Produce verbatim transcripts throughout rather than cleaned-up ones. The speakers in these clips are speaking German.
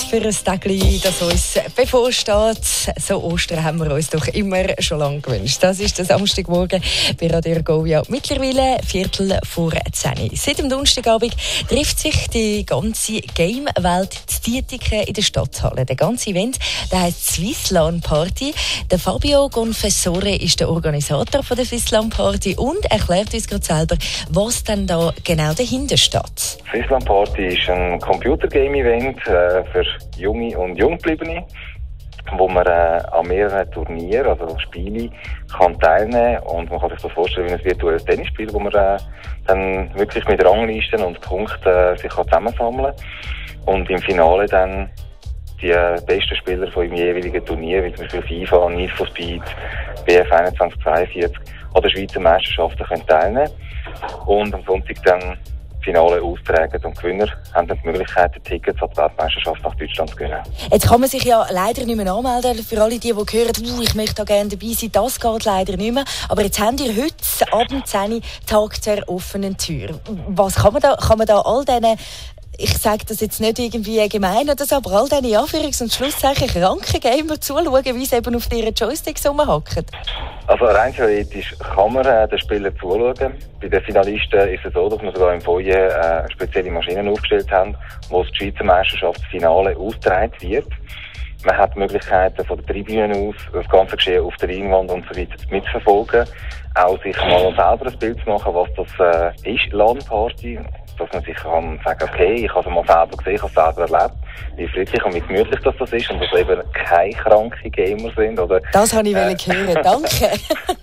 für ein Tagli, das uns bevorsteht. So Ostern haben wir uns doch immer schon lange gewünscht. Das ist der Samstagmorgen bei Radio Argovia. Mittlerweile Viertel vor zehn. Seit dem Donnerstagabend trifft sich die ganze Game-Welt zu Dietiken in der Stadthalle. Der ganze Event, der heisst Swisslan Party. Der Fabio Confessore ist der Organisator von der Swisslan Party und erklärt uns gerade selber, was denn da genau dahinter steht. Swisslan Party ist ein Computergame-Event äh, für Junge und Junggebliebene, wo man äh, an mehreren Turnieren, also Spiele, kann teilnehmen und man kann sich das vorstellen wie ein virtuelles Tennisspiel, wo man äh, dann wirklich mit Ranglisten und Punkten äh, sich kann zusammensammeln und im Finale dann die äh, besten Spieler von dem jeweiligen Turnier, wie zum Beispiel FIFA, Need for Speed, B F einundzwanzig zweiundvierzig oder Schweizer Meisterschaften können teilnehmen und am Sonntag dann Finale austragen und Gewinner haben dann die Möglichkeit, Tickets an die Weltmeisterschaft nach Deutschland zu gewinnen. Jetzt kann man sich ja leider nicht mehr anmelden. Für alle, die, die hören, uh, ich möchte da gerne dabei sein, das geht leider nicht mehr. Aber jetzt habt ihr heute Abend zehn Tag der offenen Tür. Was kann man da, kann man da all diesen, ich sage das jetzt nicht irgendwie gemein oder so, aber all diese Anführungs- und Schlusszeichen kranken Gamer zuschauen, wie sie eben auf ihren Joysticks rumhacken? Also rein theoretisch kann man äh, den Spielern zuschauen. Bei den Finalisten ist es so, dass wir sogar im Foyer äh, spezielle Maschinen aufgestellt haben, wo das Schweizer Meisterschaftsfinale ausgetragen wird. Man hat die Möglichkeit, von der Tribüne aus das ganze Geschehen auf der Leinwand und so weiter mitzuverfolgen. Auch sich mal selber ein Bild zu machen, was das äh, ist, LAN-Party. Dass man sich kann sagen, okay, ich habe es mal selber gesehen, ich habe es selber erlebt, wie friedlich und wie gemütlich das, das ist und dass eben keine kranken Gamer sind. Oder, das habe ich äh, hören, danke.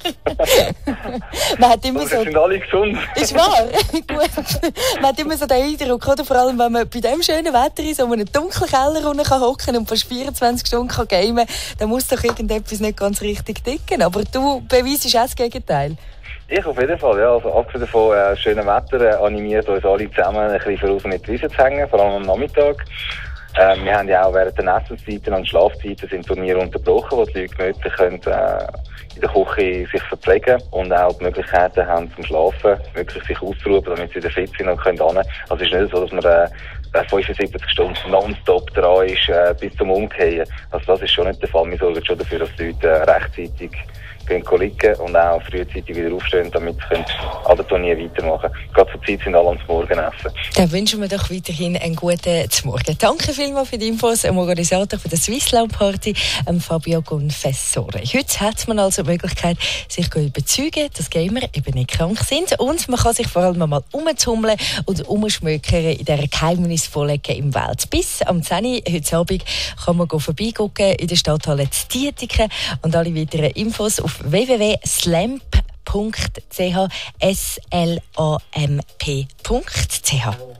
Man hat immer so, sind alle gesund. Ist wahr? Gut. Man hat immer so den Eindruck, oder? Vor allem wenn man bei diesem schönen Wetter in so einem dunklen Keller unten hocken kann und fast vierundzwanzig Stunden kann gamen, dann muss doch irgendetwas nicht ganz richtig dicken. Aber du beweisst auch das Gegenteil. Ich auf jeden Fall, ja. Also abgesehen davon, äh, schönem Wetter äh, animiert uns alle zusammen ein bisschen voraus mit die Wiese zu hängen, vor allem am Nachmittag. Äh, wir haben ja auch während der Essenszeiten und Schlafzeiten sind Turniere unterbrochen, wo die Leute gemütlich können, äh, in der Küche sich verpflegen und auch die Möglichkeiten haben zum Schlafen, wirklich sich auszuruhen, damit sie wieder fit sind und können hin. Also es ist nicht so, dass man äh, fünfundsiebzig Stunden nonstop dran ist, äh, bis zum Umkehren. Also das ist schon nicht der Fall. Wir sorgen schon dafür, dass die Leute äh, rechtzeitig gehen liegen und auch frühzeitig wieder aufstehen, damit sie alle Turniere weitermachen können. Gerade zur Zeit sind alle am Morgenessen. Dann wünschen wir doch weiterhin einen guten Morgen. Danke vielmals für die Infos am Organisator von der Swisslan Party, Fabio Confessore. Heute hat man also die Möglichkeit, sich zu überzeugen, dass Gamer eben nicht krank sind und man kann sich vor allem mal umtummeln und umschmökern in dieser geheimnisvollen Game-Welt. Bis am zehn Uhr heute Abend kann man vorbeigucken in der Stadthalle zu Dietiken und alle weiteren Infos auf w w w punkt slamp punkt c h s l a m p punkt c h.